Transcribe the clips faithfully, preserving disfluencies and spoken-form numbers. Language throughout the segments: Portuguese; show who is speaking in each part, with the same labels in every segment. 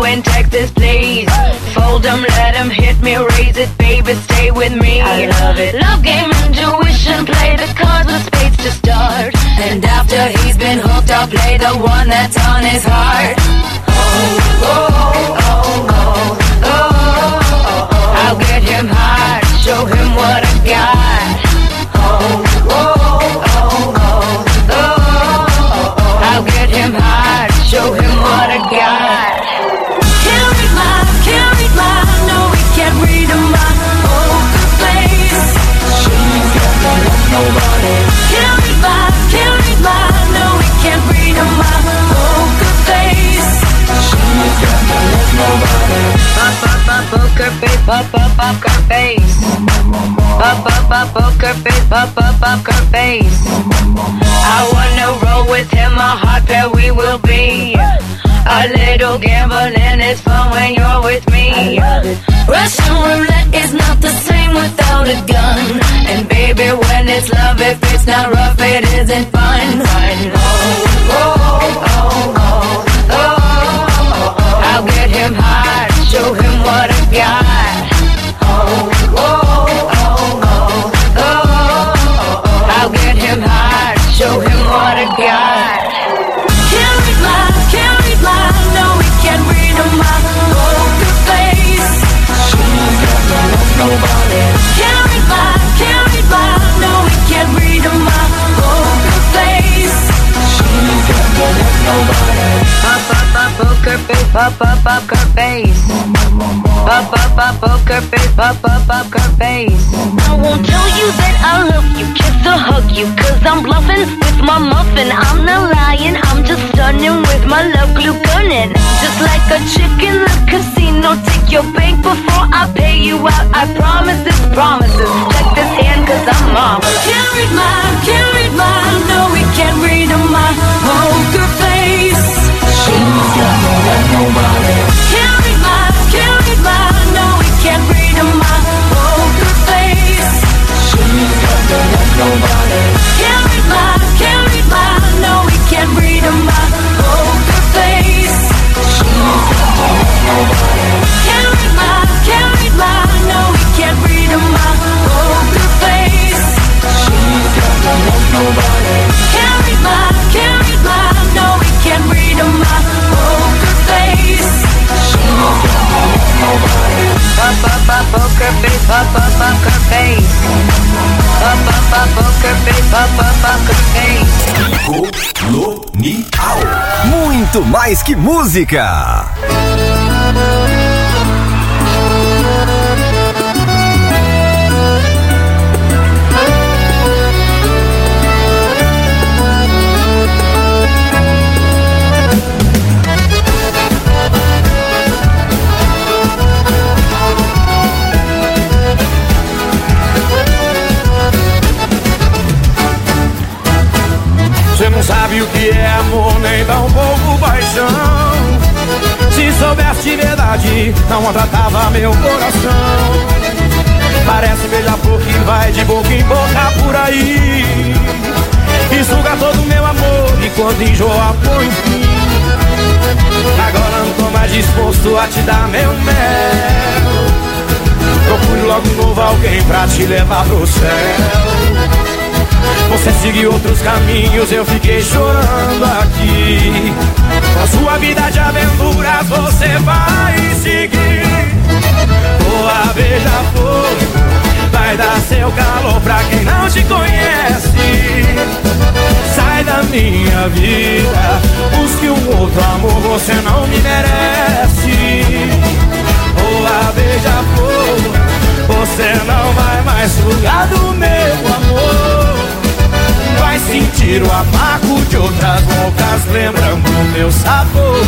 Speaker 1: in Texas, please. Fold 'em, let 'em hit me, raise it, baby, stay with me. I love it. Love game, intuition, play the cards with spades to start. And after he's been hooked, I'll play the one that's on his heart. Oh, oh, oh, oh, oh, oh, oh. I'll get him hard, show him what I got. Oh, oh, oh, oh, oh, oh. I'll get him hard, show him what I got. Can't read my, can't read my, no, we can't read my poker face. She's got no love, nobody. Can't read my, can't read my, no, we can't read my poker face. She's got no love, nobody. Pop, pop, pop, poker face, pop, pop, pop, poker face. Pop, pop, pop, poker face, pop, pop, pop, poker face. I wanna roll with him, a hot pair we will be. A little gambling is fun when you're with me. Russian roulette is not the same without a gun. And baby, when it's love, if it's not rough, it isn't fun. Oh, oh, oh, oh, oh, oh. I'll get him hard, show him what I got. Oh, oh, oh, oh, oh. I'll get him hard, show him what I got. Can't read my, can't read my, no, we can't read my poker face. She's got no love, nobody. Can't read my, can't read my, no, we can't read my poker face. She's got no love, nobody. Pop, pop, pop, poker face, pop, pop, pop, poker face. Pop, pop, pop, poker face, pop, pop, pop, poker face. I won't tell you that I love you, kiss or hug you, cause I'm bluffing with my muffin. I'm not lying, I'm just stunning with my love glue gunning. Just like a chick in the casino, take your bank before I pay you out. I promise this promises, check this hand cause I'm marvelous. Can't read my, can't read my, no we can't read my poker face. She's got no love, nobody. Can't read my, can't read my, no we can't read my poker face. She's got no love, nobody. Can't read my, can't read my, no we can't read my poker face. She's got no love, nobody. Can't read my, can't read my, no we can't read my poker face. She's got no love, nobody. Can't read my, can't read my, no we can't read my poker face. She's got no love, nobody. Pop, pop, pop, poker face, pop, pop, pop, poker face. Pop, pop, pop, poker face, pop, pop, pop, poker face.
Speaker 2: Colonial. Muito mais que música.
Speaker 3: Você não sabe o que é amor, nem dá um pouco paixão. Se soubesse de verdade, não maltratava meu coração. Parece beija-flor que vai de boca em boca por aí e suga todo o meu amor, e quando enjoa põe um fim. Agora não tô mais disposto a te dar meu mel. Procure logo um novo alguém pra te levar pro céu. Você seguiu outros caminhos, eu fiquei chorando aqui. Na sua vida de aventuras você vai seguir. Boa beija-flor, vai dar seu calor pra quem não te conhece. Sai da minha vida, busque um outro amor, você não me merece. Boa beija-flor, você não vai mais sugar do meu amor. Vai sentir o amargo de outras bocas, lembrando o meu sabor.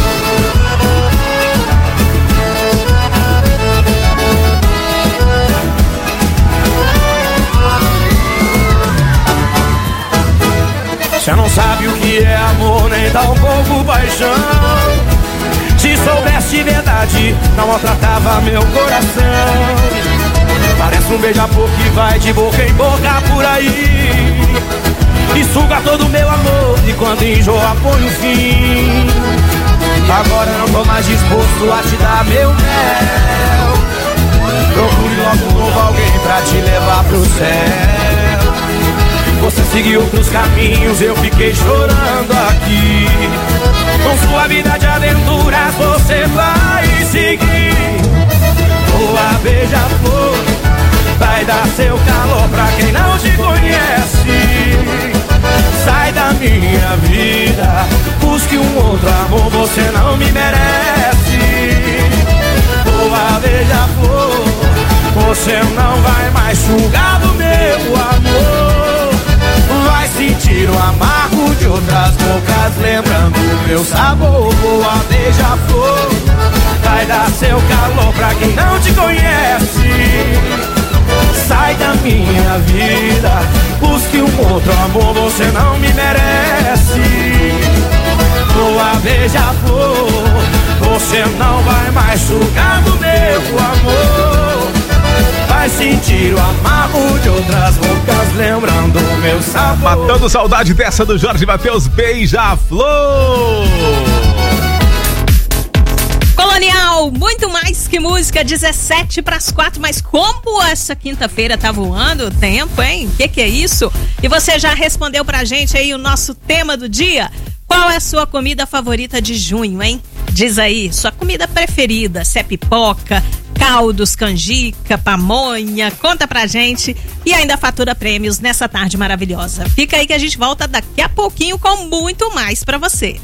Speaker 3: Você não sabe o que é amor, nem dá um pouco paixão. Se soubesse de verdade, não maltratava meu coração. Parece um beija-flor que vai de boca em boca por aí e suga todo o meu amor, e quando enjoa põe um fim. Agora não tô mais disposto a te dar meu mel. Procure logo um novo alguém pra te levar pro céu. Você seguiu outros caminhos, eu fiquei chorando aqui. Com sua vida de aventuras você vai seguir. Boa beija-flor, vai dar seu calor pra quem não te conhece. Sai da minha vida, busque um outro amor, você não me merece. Boa beija-flor, você não vai mais sugar do meu amor. Vai sentir o amargo de outras bocas, lembrando o meu sabor. Boa beija-flor, vai dar seu calor pra quem não te conhece. Sai da minha vida, busque um outro amor, você não me merece. Boa beija-flor, você não vai mais sugar do meu amor. Vai sentir o amargo de outras bocas, lembrando o meu sabor.
Speaker 2: Matando saudade dessa do Jorge Mateus, Beija-Flor.
Speaker 4: Colonial, muito mais que música, dezessete para as quatro, mas como essa quinta-feira tá voando o tempo, hein? Que que é isso? E você já respondeu pra gente aí o nosso tema do dia? Qual é a sua comida favorita de junho, hein? Diz aí, sua comida preferida, se é pipoca, caldos, canjica, pamonha, conta pra gente e ainda fatura prêmios nessa tarde maravilhosa. Fica aí que a gente volta daqui a pouquinho com muito mais pra você.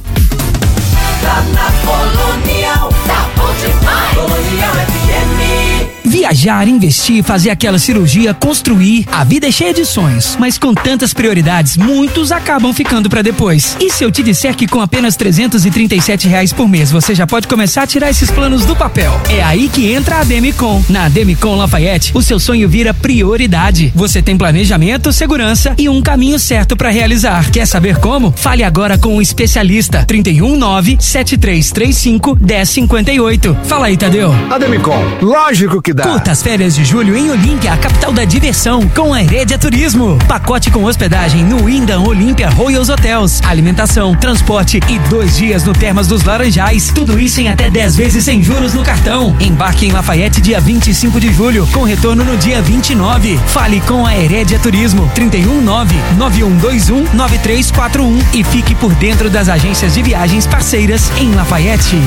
Speaker 1: Tá na Colonial, tá bom demais. Colonial F M.
Speaker 5: Viajar, investir, fazer aquela cirurgia, construir. A vida é cheia de sonhos, mas com tantas prioridades, muitos acabam ficando pra depois. E se eu te disser que com apenas trezentos e trinta e sete reais por mês você já pode começar a tirar esses planos do papel? É aí que entra a Demicon. Na Demicon Lafayette, o seu sonho vira prioridade. Você tem planejamento, segurança e um caminho certo pra realizar. Quer saber como? Fale agora com um especialista. trinta e um, nove, sete três três cinco, um zero cinco oito. Fala aí, Tadeu.
Speaker 2: A Demicon, lógico que dá.
Speaker 5: Curta as férias de julho em Olímpia, a capital da diversão, com a Heredia Turismo. Pacote com hospedagem no Wyndham Olímpia Royals Hotels, alimentação, transporte e dois dias no Termas dos Laranjais. Tudo isso em até dez vezes sem juros no cartão. Embarque em Lafayette dia vinte e cinco de julho, com retorno no dia vinte e nove. Fale com a Heredia Turismo, trinta e um, nove, nove um dois um, nove três quatro um e fique por dentro das agências de viagens parceiras em Lafayette.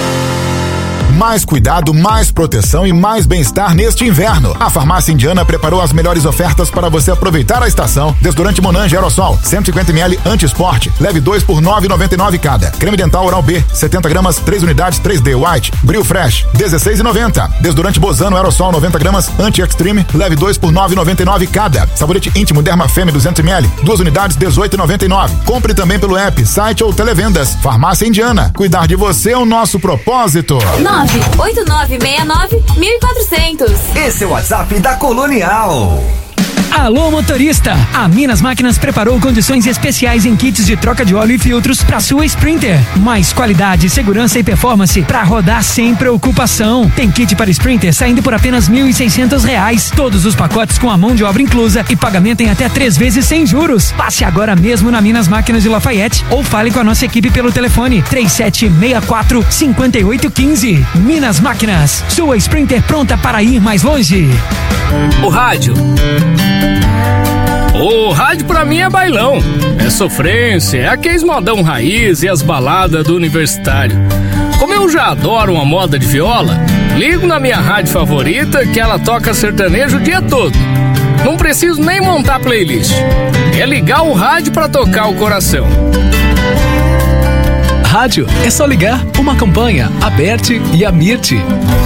Speaker 6: Mais cuidado, mais proteção e mais bem-estar neste inverno. A Farmácia Indiana preparou as melhores ofertas para você aproveitar a estação. Desodorante Monange Aerosol, cento e cinquenta mililitros anti-esporte, leve dois por nove reais e noventa e nove centavos cada. Creme dental Oral B, setenta gramas, três unidades, três D White. Bril Fresh, dezesseis reais e noventa centavos. Desodorante Bozano Aerosol, noventa gramas, anti-extreme, leve dois por nove reais e noventa e nove centavos cada. Sabonete íntimo Derma Femme duzentos mililitros, duas unidades, dezoito reais e noventa e nove centavos. Compre também pelo app, site ou televendas. Farmácia Indiana, cuidar de você é o nosso propósito.
Speaker 7: nove oito nove seis nove mil e quatrocentos.
Speaker 2: Esse é o WhatsApp da Colonial.
Speaker 5: Alô, motorista! A Minas Máquinas preparou condições especiais em kits de troca de óleo e filtros para sua Sprinter. Mais qualidade, segurança e performance para rodar sem preocupação. Tem kit para Sprinter saindo por apenas mil e seiscentos reais. Todos os pacotes com a mão de obra inclusa e pagamento em até três vezes sem juros. Passe agora mesmo na Minas Máquinas de Lafayette ou fale com a nossa equipe pelo telefone três sete seis quatro, cinco oito um cinco. Minas Máquinas, sua Sprinter pronta para ir mais longe.
Speaker 8: O rádio. O rádio pra mim é bailão, é sofrência, é aqueles modão raiz e as baladas do universitário. Como eu já adoro uma moda de viola, ligo na minha rádio favorita que ela toca sertanejo o dia todo. Não preciso nem montar playlist, é ligar o rádio pra tocar o coração.
Speaker 9: Rádio é só ligar uma campanha, Aberte e Amirte.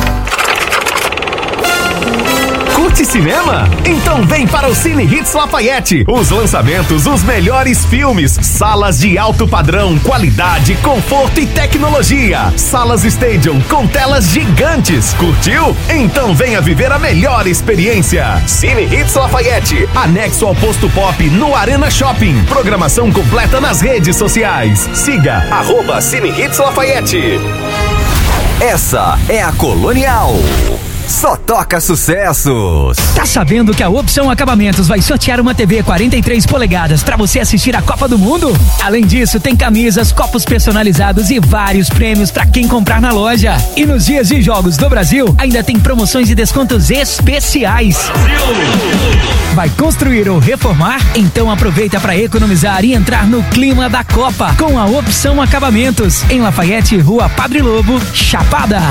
Speaker 2: Curte cinema? Então vem para o Cine Hits Lafayette. Os lançamentos, os melhores filmes, salas de alto padrão, qualidade, conforto e tecnologia. Salas Stadium com telas gigantes. Curtiu? Então venha viver a melhor experiência. Cine Hits Lafayette, anexo ao Posto Pop no Arena Shopping. Programação completa nas redes sociais. Siga arroba Cine Hits Lafayette. Essa é a Colonial. só toca sucessos.
Speaker 5: Tá sabendo que a Opção Acabamentos vai sortear uma T V quarenta e três polegadas pra você assistir a Copa do Mundo? Além disso, tem camisas, copos personalizados e vários prêmios pra quem comprar na loja. E nos dias de jogos do Brasil, ainda tem promoções e descontos especiais. Vai construir ou reformar? Então aproveita para economizar e entrar no clima da Copa com a Opção Acabamentos, em Lafayette, Rua Padre Lobo, Chapada.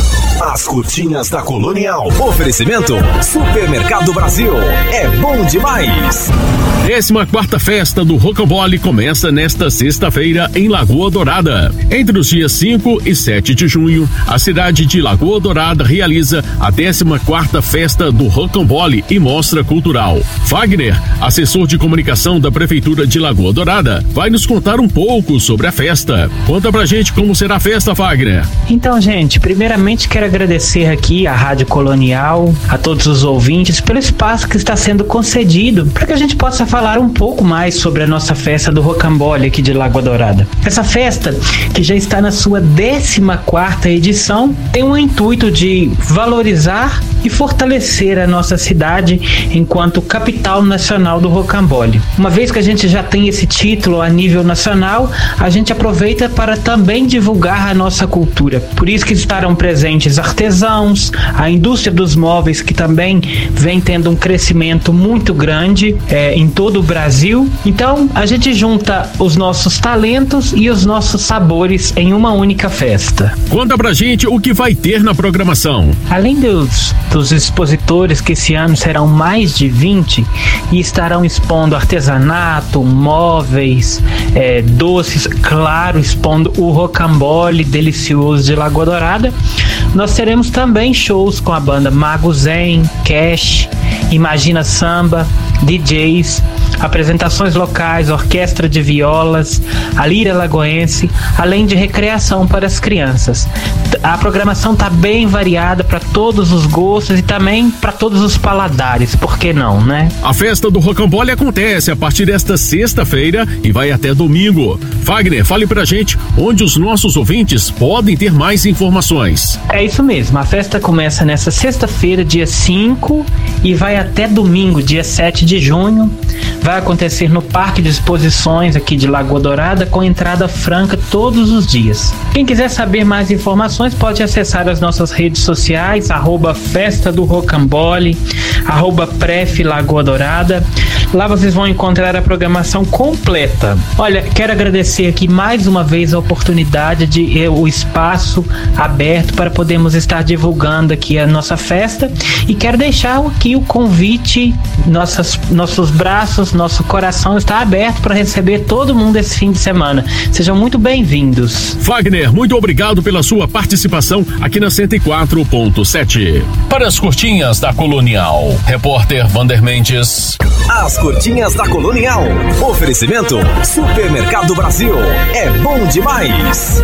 Speaker 2: As curtinhas da Colonial. Oferecimento Supermercado Brasil. É bom demais.
Speaker 10: décima quarta festa do Rocambole começa nesta sexta-feira em Lagoa Dourada. Entre os dias cinco e sete de junho, a cidade de Lagoa Dourada realiza a décima quarta festa do Rocambole e Mostra Cultural. Fagner, assessor de comunicação da Prefeitura de Lagoa Dourada, vai nos contar um pouco sobre a festa. Conta pra gente como será a festa, Fagner.
Speaker 11: Então, gente, primeiramente quero agradecer aqui à Rádio Colonial, a todos os ouvintes, pelo espaço que está sendo concedido para que a gente possa falar um pouco mais sobre a nossa festa do Rocambole aqui de Lagoa Dourada. Essa festa, que já está na sua décima quarta edição, tem o intuito de valorizar e fortalecer a nossa cidade enquanto capital nacional do Rocambole. Uma vez que a gente já tem esse título a nível nacional, a gente aproveita para também divulgar a nossa cultura. Por isso que estarão presentes artesãos, a indústria dos móveis, que também vem tendo um crescimento muito grande é, em todo o Brasil. Então a gente junta os nossos talentos e os nossos sabores em uma única festa.
Speaker 10: Conta pra gente o que vai ter na programação.
Speaker 11: Além dos, dos expositores, que esse ano serão mais de vinte e estarão expondo artesanato, móveis, é, doces, claro, expondo o Rocambole delicioso de Lagoa Dourada, nós teremos também shows com a banda Mago Zen, Cash, Imagina Samba, D Js, apresentações locais, orquestra de violas, a lira lagoense, além de recreação para as crianças. A programação está bem variada para todos os gostos e também para todos os paladares, por que não, né?
Speaker 10: A festa do Rocambole acontece a partir desta sexta-feira e vai até domingo. Fagner, fale pra gente onde os nossos ouvintes podem ter mais informações.
Speaker 11: É isso mesmo, a festa começa nessa sexta-feira, dia cinco, e vai até domingo, dia sete de junho. Vai acontecer no Parque de Exposições aqui de Lagoa Dourada, com entrada franca todos os dias. Quem quiser saber mais informações pode acessar as nossas redes sociais, arroba Festa do Rocambole, arroba Pref Lagoa Dourada. Lá vocês vão encontrar a programação completa. Olha, quero agradecer aqui mais uma vez a oportunidade de eh, o espaço aberto para podermos estar divulgando aqui a nossa festa, e quero deixar aqui o convite, nossas, nossos braços, nosso coração está aberto para receber todo mundo esse fim de semana. Sejam muito bem-vindos.
Speaker 10: Fagner, muito obrigado pela sua participação aqui na cento e quatro ponto sete.
Speaker 2: Para as curtinhas da Colonial, repórter Vander Mendes. As curtinhas da Colonial. Oferecimento Supermercado Brasil. É bom demais.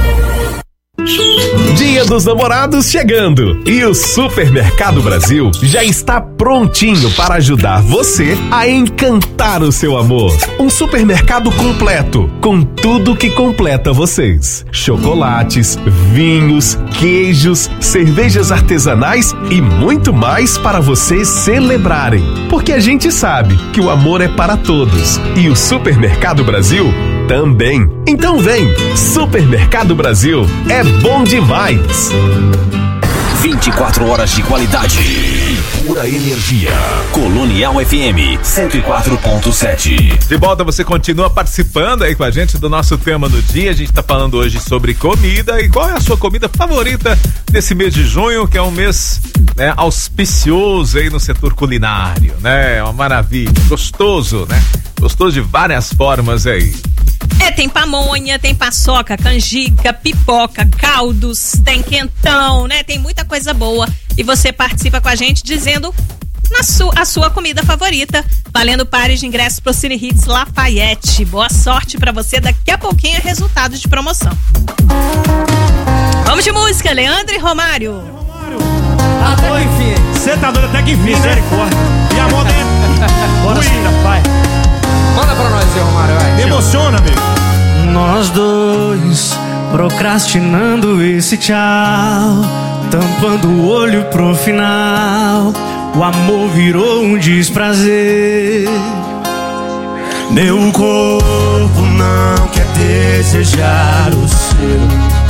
Speaker 2: Dia dos Namorados chegando e o Supermercado Brasil já está prontinho para ajudar você a encantar o seu amor. Um supermercado completo, com tudo que completa vocês: chocolates, vinhos, queijos, cervejas artesanais e muito mais para vocês celebrarem. Porque a gente sabe que o amor é para todos e o Supermercado Brasil também. Então vem, Supermercado Brasil, é bom demais. vinte e quatro horas de qualidade e pura energia. Colonial F M cento e quatro ponto sete.
Speaker 12: De volta, você continua participando aí com a gente do nosso tema do dia. A gente tá falando hoje sobre comida. E qual é a sua comida favorita desse mês de junho, que é um mês, né, auspicioso aí no setor culinário, né? É uma maravilha, gostoso, né? Gostoso de várias formas aí.
Speaker 4: É, tem pamonha, tem paçoca, canjica, pipoca, caldos, tem quentão, né? Tem muita coisa boa. E você participa com a gente dizendo na su- a sua comida favorita, valendo pares de ingressos pro Cine Hits Lafayette. Boa sorte pra você, daqui a pouquinho é resultado de promoção. Vamos de música, Leandro e Romário.
Speaker 3: Até que enfim. Você tá doido até que enfim, misericórdia. Né? E a moda é... Bora, filha, pai.
Speaker 13: Manda pra nós, seu Romário, vai.
Speaker 3: Me emociona, amigo.
Speaker 14: Nós dois procrastinando esse tchau. tampando o olho pro final. O amor virou um desprazer. Meu corpo não quer desejar o seu.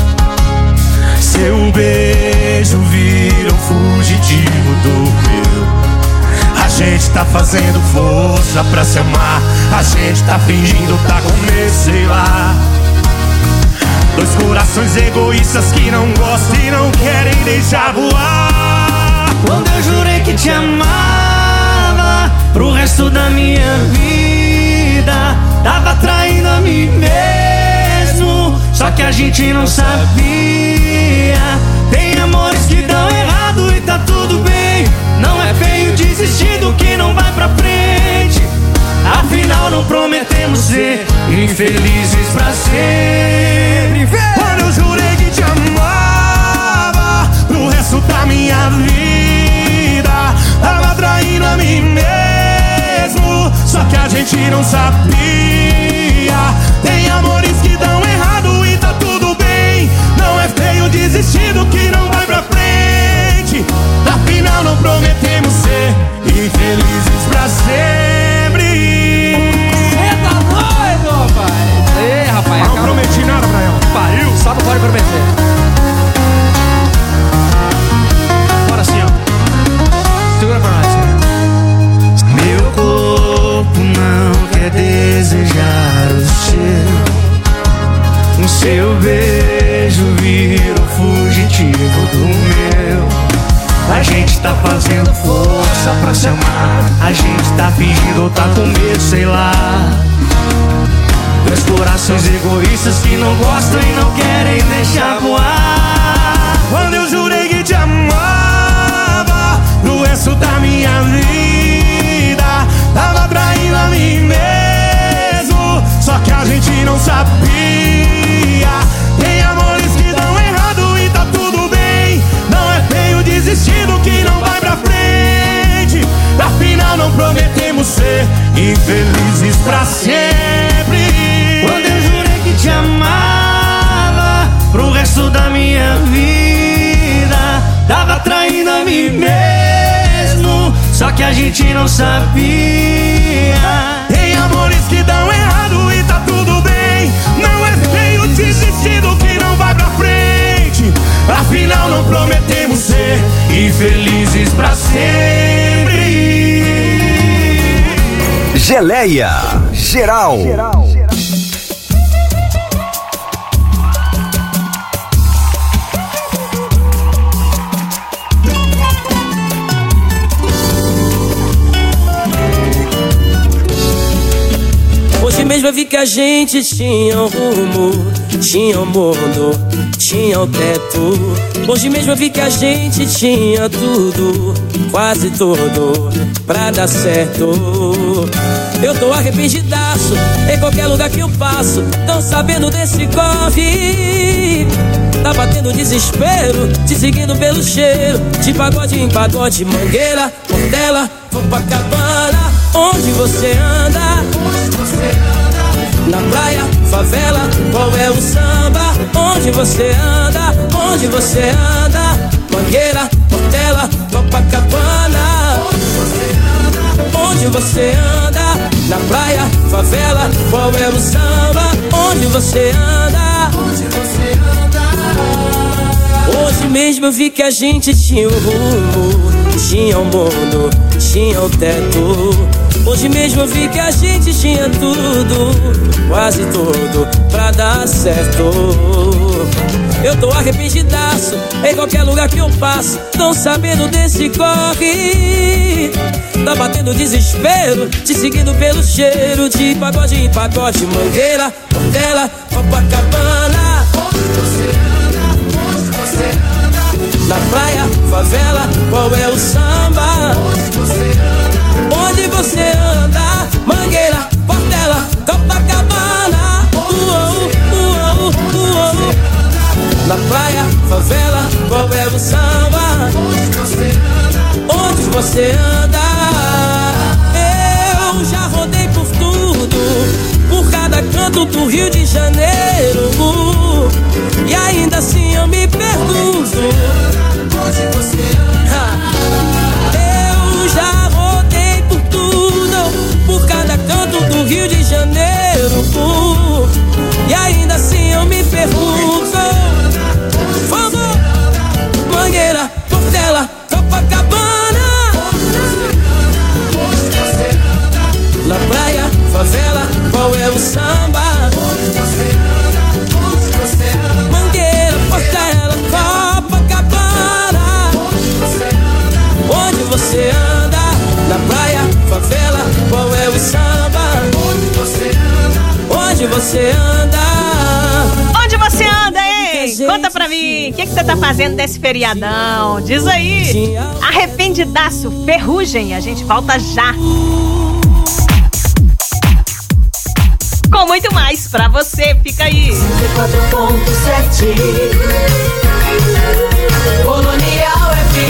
Speaker 14: Seu beijo vira um fugitivo do meu. A gente tá fazendo força pra se amar. A gente tá fingindo tá com medo, sei lá. Dois corações egoístas que não gostam e não querem deixar voar. Quando eu jurei que te amava pro resto da minha vida, tava traindo a mim mesmo, só que a gente não sabia. Tem amores que dão errado e tá tudo bem. Não é feio desistir do que não vai pra frente. Afinal não prometemos ser infelizes pra sempre. Quando eu jurei que te amava pro resto da minha vida, tava traindo a mim mesmo, só que a gente não sabia. Tem amores que dão errado e tá tudo bem. Não é feio desistir do que não vai pra frente. Afinal não prometemos ser infelizes pra sempre.
Speaker 13: Cê tá doido, rapaz? Ei, rapaz,
Speaker 14: não
Speaker 13: acaba...
Speaker 14: prometi nada pra ela.
Speaker 13: Pariu, só não pode prometer. Bora assim, ó. Segura pra nós.
Speaker 14: Meu corpo não quer desejar o seu. O seu beijo vira um fugitivo do meu. A gente tá fazendo força pra se amar. A gente tá fingindo ou tá com medo, sei lá. Dois corações egoístas que não gostam e não querem deixar voar. Quando eu jurei que te amava pro resto da minha vida, tava traindo a mim mesmo, só que a gente não sabia. Tem amores que dão errado e tá tudo bem. Não é feio desistir do que não vai pra frente. Afinal não prometemos ser infelizes pra sempre. Quando eu jurei que te amava pro resto da minha vida, tava traindo a mim mesmo, só que a gente não sabia. Tem amores que dão errado e tá tudo bem. Não é feio desistir do que não vai pra frente. Afinal não prometemos ser infelizes pra sempre.
Speaker 2: Geleia Geral.
Speaker 15: Hoje mesmo eu vi que a gente tinha um rumo, tinha um mundo, tinha um teto. Hoje mesmo eu vi que a gente tinha tudo, quase tudo, pra dar certo. Eu tô arrependidaço, em qualquer lugar que eu passo, tão sabendo desse corre. Tá batendo desespero, te seguindo pelo cheiro, de pagode em pagode, Mangueira, Portela, Copacabana. Onde você anda? Onde você anda? Na praia, favela, qual é o samba? Onde você anda? Onde você anda? Mangueira, Portela, Copacabana. Onde você anda? Onde você anda? Na praia, favela, qual é o samba? Onde você anda? Onde você anda? Hoje mesmo eu vi que a gente tinha um rumo, tinha um mundo, tinha um teto. Hoje mesmo eu vi que a gente tinha tudo, quase tudo, pra dar certo. Eu tô arrependidaço, em qualquer lugar que eu passo, tão sabendo desse corre. Tá batendo desespero, te seguindo pelo cheiro, de pagode em pagode, Mangueira, Portela, Copacabana. Onde você anda? Onde você anda? Na praia, favela, qual é o samba? Onde você anda? Onde você anda? Mangueira, Portela, Copacabana. Uou, uou, uou. Na praia, favela, qual é o samba? Onde você anda? Onde você anda? Eu já rodei por tudo, por cada canto do Rio de Janeiro, e ainda assim eu me pergunto, é o samba. Onde você anda, onde você anda, Mangueira, Portela, Copacabana. Onde você anda, onde você anda, na praia, favela, qual é o samba? Onde você anda, onde você anda,
Speaker 4: onde você anda, hein? Conta pra mim, o que, que você tá fazendo desse feriadão? Diz aí. Arrependidaço, Ferrugem, a gente volta já. Com muito mais pra você, fica aí.
Speaker 1: cento e quatro ponto sete Colonial F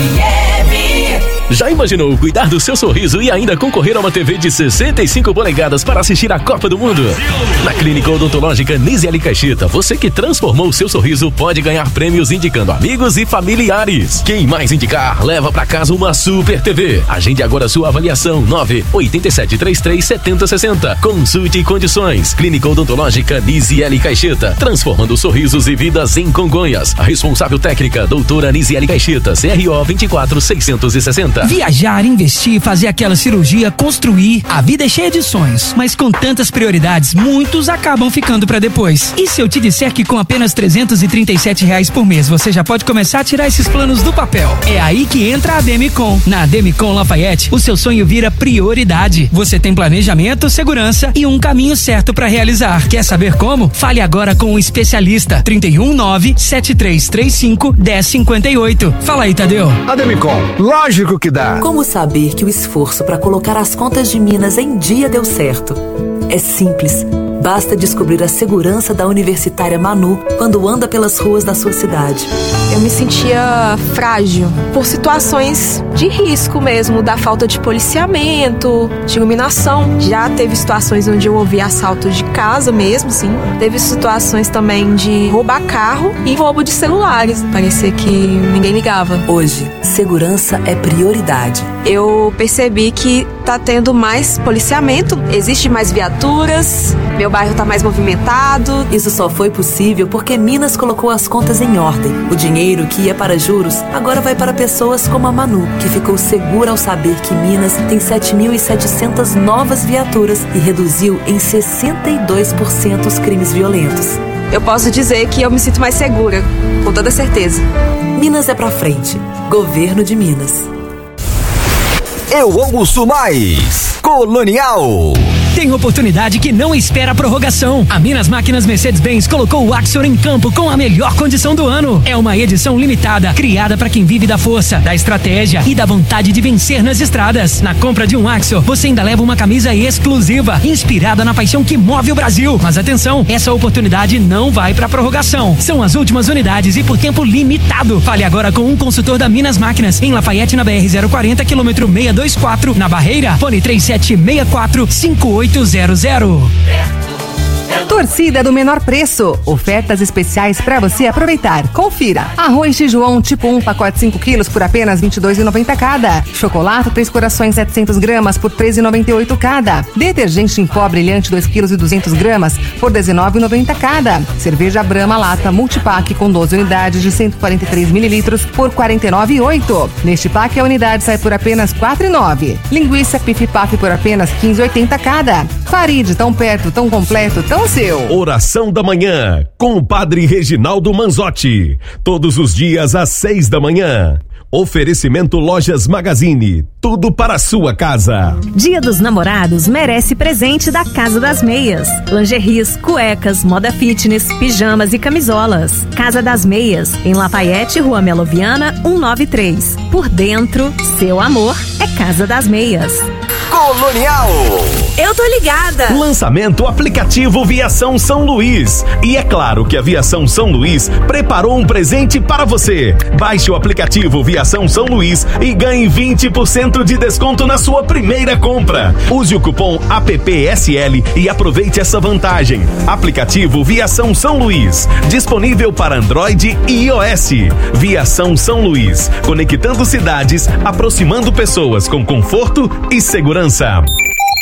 Speaker 1: M.
Speaker 2: Já imaginou cuidar do seu sorriso e ainda concorrer a uma T V de sessenta e cinco polegadas para assistir a Copa do Mundo? Na Clínica Odontológica Nisiele Caixeta, você que transformou o seu sorriso pode ganhar prêmios indicando amigos e familiares. Quem mais indicar, leva para casa uma Super T V. Agende agora sua avaliação nove oito sete três três sete zero seis zero. Consulte condições. Clínica Odontológica Nisiele Caixeta, transformando sorrisos e vidas em Congonhas. A responsável técnica, doutora Nisiele Caixeta, C R O vinte e quatro seiscentos e sessenta.
Speaker 5: Viajar, investir, fazer aquela cirurgia, construir. A vida é cheia de sonhos, mas com tantas prioridades, muitos acabam ficando pra depois. E se eu te disser que com apenas trezentos e trinta e sete reais por mês você já pode começar a tirar esses planos do papel? É aí que entra a Demicon. Na Demicon Lafayette, o seu sonho vira prioridade. Você tem planejamento, segurança e um caminho certo pra realizar. Quer saber como? Fale agora com o especialista. trinta e um nove sete três três cinco um zero cinco oito. Fala aí, Tadeu.
Speaker 16: A Demicon, lógico que dá.
Speaker 17: Como saber que o esforço para colocar as contas de Minas em dia deu certo? É simples. Basta descobrir a segurança da universitária Manu quando anda pelas ruas da sua cidade.
Speaker 18: Eu me sentia frágil por situações de risco mesmo, da falta de policiamento, de iluminação. Já teve situações onde eu ouvi assalto de casa mesmo, sim. Teve situações também de roubar carro e roubo de celulares. Parecia que ninguém ligava.
Speaker 17: Hoje, segurança é prioridade.
Speaker 18: Eu percebi que tá tendo mais policiamento, existe mais viaturas, meu bairro tá mais movimentado.
Speaker 17: Isso só foi possível porque Minas colocou as contas em ordem. O dinheiro que ia para juros agora vai para pessoas como a Manu, que ficou segura ao saber que Minas tem sete mil e setecentas novas viaturas e reduziu em sessenta e dois por cento os crimes violentos.
Speaker 18: Eu posso dizer que eu me sinto mais segura, com toda certeza.
Speaker 17: Minas é pra frente. Governo de Minas.
Speaker 2: Eu ouço mais. Colonial.
Speaker 5: Tem oportunidade que não espera a prorrogação. A Minas Máquinas Mercedes-Benz colocou o Axor em campo com a melhor condição do ano. É uma edição limitada, criada para quem vive da força, da estratégia e da vontade de vencer nas estradas. Na compra de um Axor, você ainda leva uma camisa exclusiva, inspirada na paixão que move o Brasil. Mas atenção, essa oportunidade não vai para prorrogação. São as últimas unidades e por tempo limitado. Fale agora com um consultor da Minas Máquinas, em Lafayette, na B R zero quarenta, quilômetro seiscentos e vinte e quatro, na Barreira. Fone três sete seis quatro cinco oito zero zero.
Speaker 19: Torcida do menor preço. Ofertas especiais para você aproveitar. Confira. Arroz Tijuão tipo um, pacote cinco quilos por apenas vinte e dois reais e noventa centavos cada. Chocolate Três Corações setecentos gramas por treze reais e noventa e oito centavos cada. Detergente em pó brilhante dois quilos e duzentas gramas por dezenove reais e noventa centavos cada. Cerveja Brahma Lata Multipack com doze unidades de cento e quarenta e três mililitros por quarenta e nove reais e oito centavos. Neste pack a unidade sai por apenas quatro reais e nove centavos. Linguiça Pif Paf por apenas quinze reais e oitenta centavos cada. Farid, tão perto, tão completo, tão seu.
Speaker 2: Oração da Manhã, com o Padre Reginaldo Manzotti. Todos os dias às seis da manhã. Oferecimento Lojas Magazine, tudo para a sua casa.
Speaker 20: Dia dos Namorados merece presente da Casa das Meias. Lingeries, cuecas, moda fitness, pijamas e camisolas. Casa das Meias, em Lafayette, Rua Meloviana, cento e noventa e três. Por dentro, seu amor é Casa das Meias.
Speaker 2: Colonial.
Speaker 7: Eu tô ligada.
Speaker 2: Lançamento aplicativo Viação São Luís. E é claro que a Viação São Luís preparou um presente para você. Baixe o aplicativo Viação São Luís e ganhe vinte por cento de desconto na sua primeira compra. Use o cupom A P P S L e aproveite essa vantagem. Aplicativo Viação São Luís. Disponível para Android e iOS. Viação São Luís. Conectando cidades, aproximando pessoas com conforto e segurança.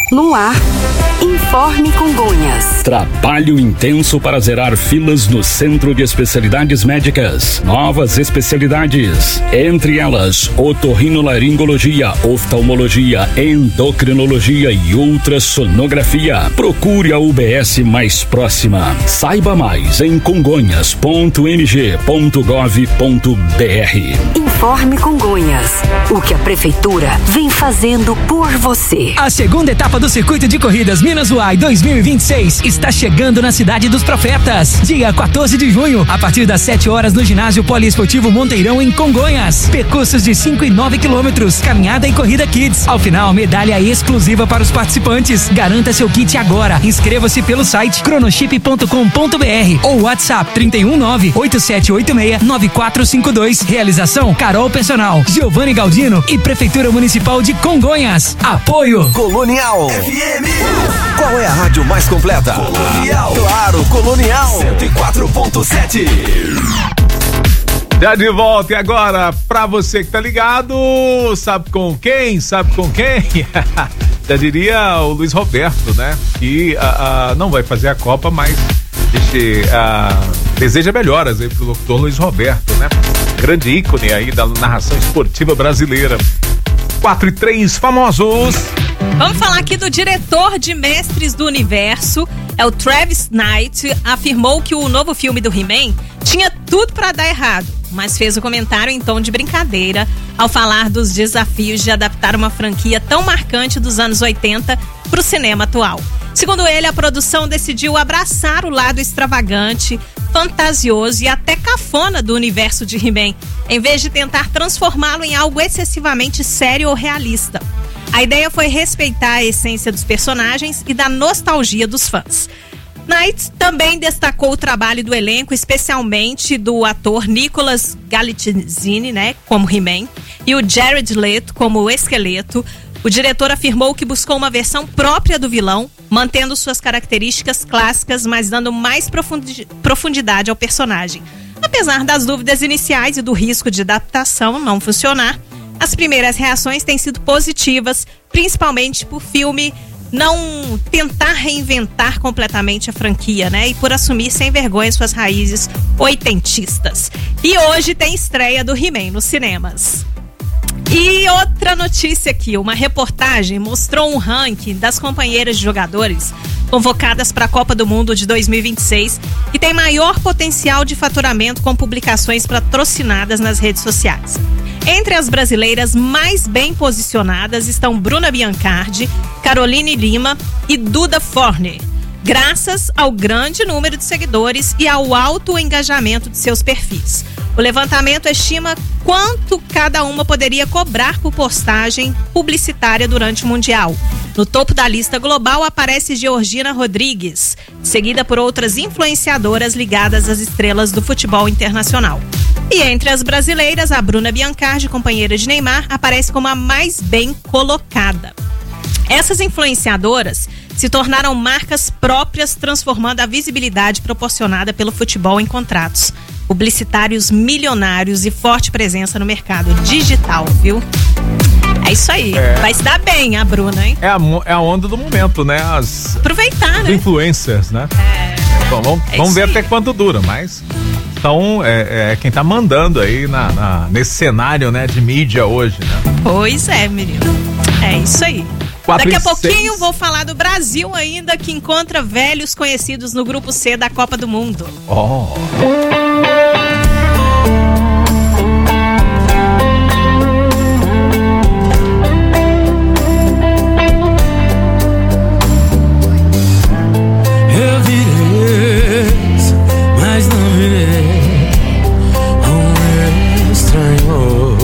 Speaker 21: no ar. Informe Congonhas.
Speaker 10: Trabalho intenso para zerar filas no Centro de Especialidades Médicas. Novas especialidades, entre elas otorrinolaringologia, oftalmologia, endocrinologia e ultrassonografia. Procure a U B S mais próxima. Saiba mais em congonhas ponto m g ponto gov ponto b r.
Speaker 21: Informe Congonhas. O que a prefeitura vem fazendo por você.
Speaker 5: A segunda etapa do circuito de corridas Minas Uai dois mil e vinte e seis está chegando na Cidade dos Profetas. Dia quatorze de junho, a partir das sete horas no ginásio poliesportivo Monteirão em Congonhas. Percursos de cinco e nove quilômetros, caminhada e corrida kids. Ao final, medalha exclusiva para os participantes. Garanta seu kit agora. Inscreva-se pelo site cronoship ponto com ponto b r ou WhatsApp trinta e um nove, oito sete oito seis, nove quatro cinco dois. Realização Carol Personal, Giovanni Galdino e Prefeitura Municipal de Congonhas. Apoio
Speaker 2: Colonial F M. Qual é a rádio mais completa? Colonial. Claro, Colonial cento e quatro ponto sete.
Speaker 12: Já de volta, e agora, pra você que tá ligado, sabe com quem? Sabe com quem? Já diria o Luiz Roberto, né? Que uh, uh, não vai fazer a Copa, mas este, uh, deseja melhoras aí pro locutor Luiz Roberto, né? Grande ícone aí da narração esportiva brasileira. Quatro e três, famosos.
Speaker 4: Vamos falar aqui do diretor de Mestres do Universo, é o Travis Knight, afirmou que o novo filme do He-Man tinha tudo pra dar errado, mas fez o comentário em tom de brincadeira ao falar dos desafios de adaptar uma franquia tão marcante dos anos oitenta pro cinema atual. Segundo ele, a produção decidiu abraçar o lado extravagante, fantasioso e até cafona do universo de He-Man, em vez de tentar transformá-lo em algo excessivamente sério ou realista. A ideia foi respeitar a essência dos personagens e da nostalgia dos fãs. Knight também destacou o trabalho do elenco, especialmente do ator Nicholas Galitzine, né, como He-Man, e o Jared Leto como o Esqueleto. O diretor afirmou que buscou uma versão própria do vilão, mantendo suas características clássicas, mas dando mais profundidade ao personagem. Apesar das dúvidas iniciais e do risco de adaptação não funcionar, as primeiras reações têm sido positivas, principalmente por filme não tentar reinventar completamente a franquia, né? E por assumir sem vergonha suas raízes oitentistas. E hoje tem estreia do He-Man nos cinemas. E outra notícia aqui, uma reportagem mostrou um ranking das companheiras de jogadores convocadas para a Copa do Mundo de dois mil e vinte e seis, que tem maior potencial de faturamento com publicações patrocinadas nas redes sociais. Entre as brasileiras mais bem posicionadas estão Bruna Biancardi, Caroline Lima e Duda Forner, graças ao grande número de seguidores e ao alto engajamento de seus perfis. O levantamento estima quanto cada uma poderia cobrar por postagem publicitária durante o Mundial. No topo da lista global aparece Georgina Rodrigues, seguida por outras influenciadoras ligadas às estrelas do futebol internacional. E entre as brasileiras, a Bruna Biancardi, companheira de Neymar, aparece como a mais bem colocada. Essas influenciadoras se tornaram marcas próprias, transformando a visibilidade proporcionada pelo futebol em contratos publicitários milionários e forte presença no mercado digital, viu? É isso aí. É. Vai se dar bem a Bruna, hein?
Speaker 12: É a, é a onda do momento, né? As
Speaker 4: Aproveitar, né?
Speaker 12: Influencers, né? É. Bom, vamos é vamos ver aí. Até quanto dura, mas então é, é quem tá mandando aí na, na, nesse cenário, né, de mídia hoje, né?
Speaker 4: Pois é, menino. É isso aí. Daqui a pouquinho vou falar do Brasil ainda, que encontra velhos conhecidos no grupo C da Copa do Mundo.
Speaker 12: Oh.
Speaker 3: Eu virei, mas não virei um estranho.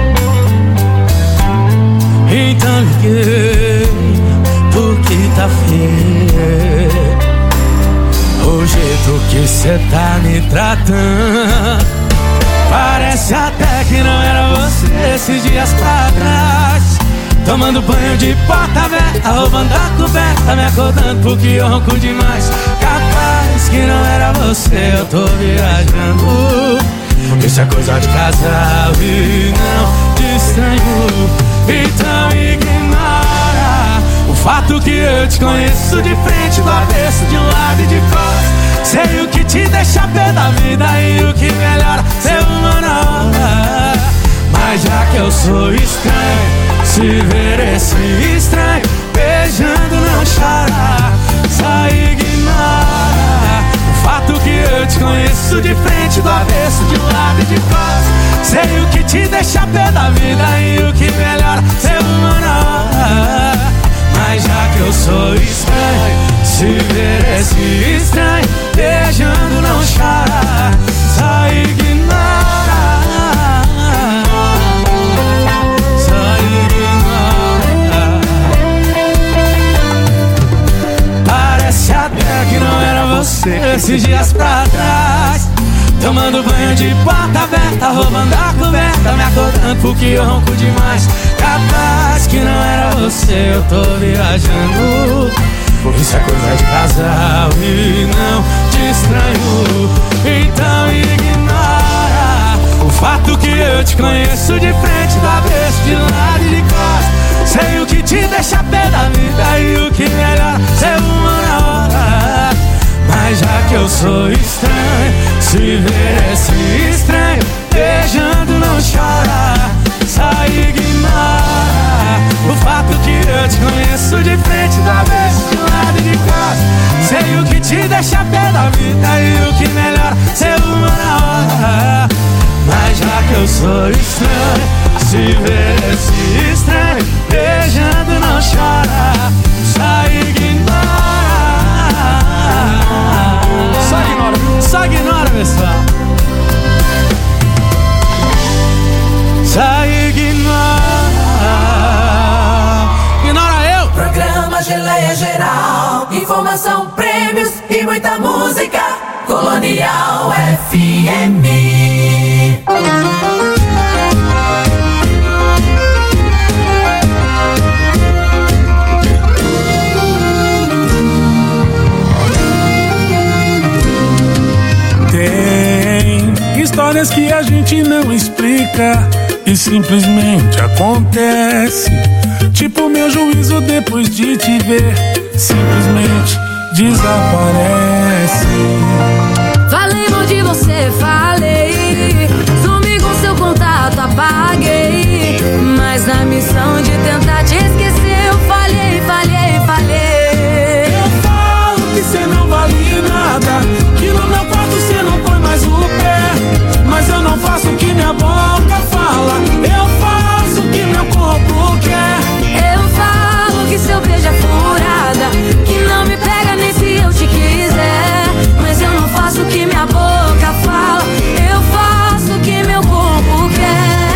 Speaker 3: Então liguei, porque tá feio o jeito que cê tá me tratando. Parece até que não era você esses dias pra trás. Tomando banho de porta aberta, roubando a coberta, me acordando porque eu ronco demais. Capaz que não era você, eu tô viajando. Isso é coisa de casal e não de estranho. Então ignora o fato
Speaker 14: fato que eu te conheço de frente, do avesso, de um lado e de costas. Sei o que te deixa pé da vida e o que melhora ser humano. Mas já que eu sou estranho, se ver esse estranho beijando não chora, só ignora o fato que eu te conheço de frente, do avesso, de um lado e de costas. Sei o que te deixa pé da vida e o que melhora ser humano. Mas já que eu sou estranho, se ver esse estranho beijando não chora, só ignora, só ignora. Parece até que não era você esses dias pra trás, tomando banho de porta aberta, roubando a coberta, me acordando porque eu ronco demais. Capaz que não era você, eu tô viajando. Isso é coisa de casal e não de estranho. Então ignora o fato que eu te conheço de frente, do avesso, de lado e de costas. Sei o que te deixa pé da vida e o que melhora ser uma na hora. Mas já que eu sou estranho, se ver esse estranho beijando não chora, só ignora o fato que eu te conheço de frente, do avesso, de lado e de costas. Sei o que te deixa pé da vida e o que melhora ser uma na hora. Mas já que eu sou estranho, se ver esse estranho beijando não chora, só ignora. Só ignora, só ignora, pessoal. Só ignora. Ignora eu.
Speaker 1: Programa Geleia Geral, informação, prêmios e muita música. Colonial F M.
Speaker 14: Tem histórias que a gente não explica e simplesmente acontece. Tipo meu juízo depois de te ver, simplesmente desaparece.
Speaker 1: Falei mal de você, falei. Sumi com seu contato, apaguei. Mas na missão de tentar te esquecer, eu falhei, falhei, falhei.
Speaker 14: Eu falo que cê não vale nada, que no meu quarto cê não põe mais o pé. Mas eu não faço o que minha boca fala, eu faço o que meu corpo quer.
Speaker 1: Eu falo que seu beijo é furada, que não me pega nem se eu te quiser. Mas eu não faço o que minha boca fala, eu faço o que meu corpo quer.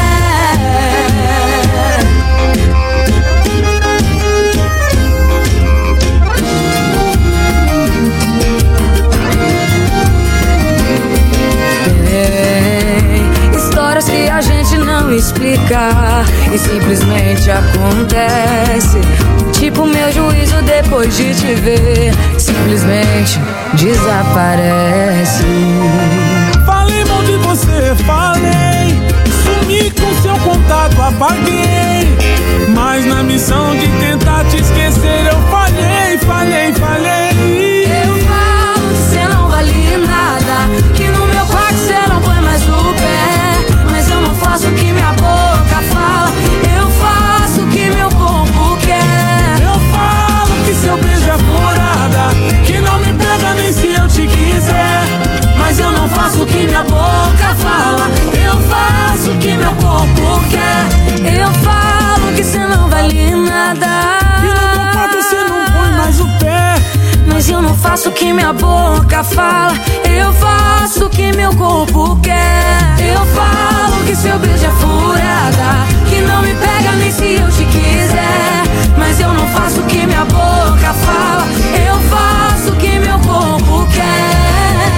Speaker 1: Histórias que a gente não explica e simplesmente acontece. Tipo meu juízo depois de te ver, simplesmente desaparece.
Speaker 14: Falei mal de você, falei. Sumi com seu contato, apaguei. Mas na missão de tentar te esquecer, eu falhei, falhei, falhei.
Speaker 1: Eu falo que cê não vale nada, que no meu quarto cê não põe mais o pé. Mas eu não faço o que minha boca fala, eu faço o que meu corpo quer.
Speaker 14: Eu falo que seu beijo é furada, que não me pega nem se eu te quiser.
Speaker 1: Mas eu não faço o que minha boca fala, eu faço o que meu corpo quer. Eu falo que cê não vale nada,
Speaker 14: que no meu quarto cê não põe mais o pé.
Speaker 1: Mas eu não faço o que minha boca fala, eu faço o que meu corpo quer. Eu falo que seu beijo é furada, que não me pega nem se eu te quiser. Mas eu não faço o que minha boca fala, eu faço o que meu corpo quer.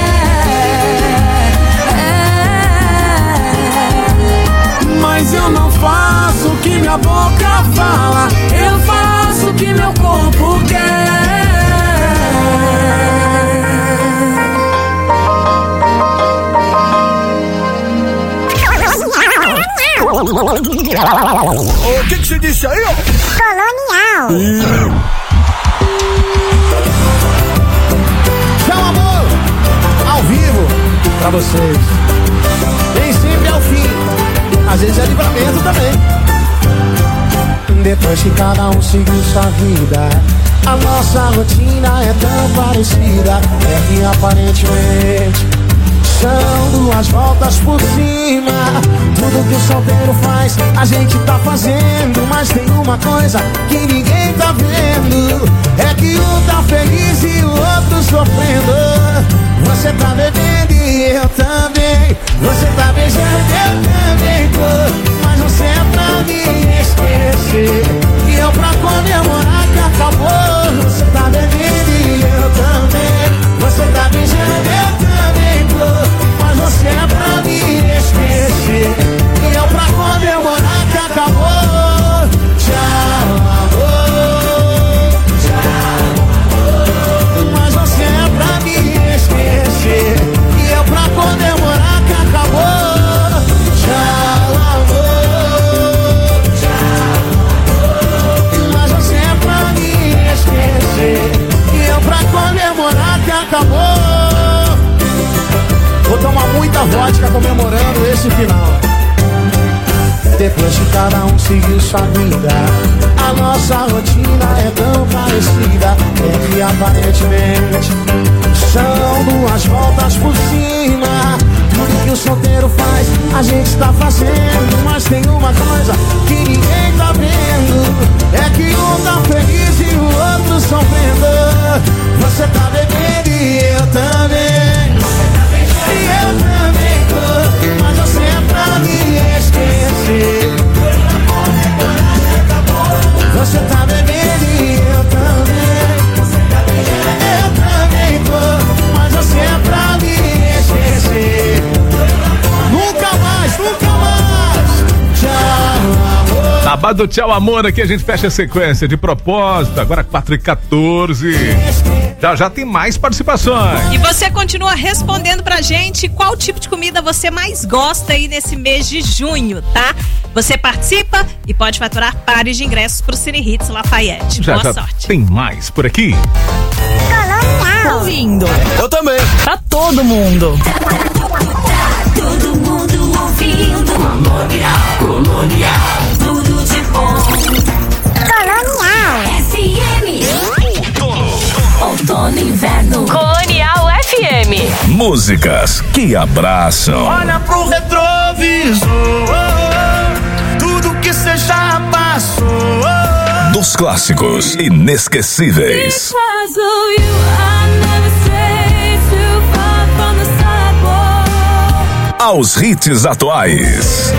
Speaker 14: Mas eu não faço o que minha boca fala,
Speaker 1: eu faço o que meu corpo quer.
Speaker 13: O que que você disse aí, ó?
Speaker 6: Colonial.
Speaker 14: pra vocês. Nem sempre é o fim, às vezes é livramento também. Depois que cada um seguiu sua vida, a nossa rotina é tão parecida. É que aparentemente são duas voltas por cima. Tudo que o solteiro faz, a gente tá fazendo. Mas tem uma coisa que ninguém tá vendo, é que um tá feliz e o outro sofrendo. Você tá bebendo e eu também. Você tá beijando e eu também tô. Mas você é pra me esquecer e eu pra comemorar que acabou. Você tá bebendo e eu também. Você tá beijando e eu também tô. Mas você é pra me esquecer e eu pra comemorar que acabou. Tchau, amor. Tchau, amor. Mas você é pra me esquecer e eu pra comemorar que acabou. Tchau, amor. Tchau, amor. Mas você é pra me esquecer e eu pra comemorar que acabou. Vou tomar muita vodka comemorando esse final. Depois que cada um seguiu sua vida, a nossa rotina é tão parecida. É que aparentemente são duas voltas por cima. Tudo que o solteiro faz, a gente tá fazendo. Mas tem uma coisa que ninguém tá vendo, é que um tá feliz e o outro sofrendo. Você tá bebendo e eu também. E eu também tô. Mas você é pra me esquecer. Você tá bebendo e eu também. Eu também tô. Mas você é pra me esquecer. Nunca mais, nunca mais. Tchau, amor.
Speaker 12: Na base do tchau, amor, aqui a gente fecha a sequência de propósito. Agora quatro e quatorze. Já já tem mais participações.
Speaker 4: E você continua respondendo pra gente qual tipo de comida você mais gosta aí nesse mês de junho, tá? Você participa e pode faturar pares de ingressos pro Cine Hits Lafayette.
Speaker 12: Já,
Speaker 4: Boa
Speaker 12: já
Speaker 4: sorte.
Speaker 12: tem mais por aqui.
Speaker 20: Tá ouvindo?
Speaker 12: Eu também.
Speaker 20: Pra todo mundo.
Speaker 1: Todo mundo ouvindo. Colonial, Colonial. Tudo de bom. Colonial F M. Outono, inverno.
Speaker 20: Colonial F M.
Speaker 2: Músicas que abraçam.
Speaker 14: Olha pro retrovisor, tudo que cê já passou.
Speaker 2: Dos clássicos inesquecíveis aos hits atuais.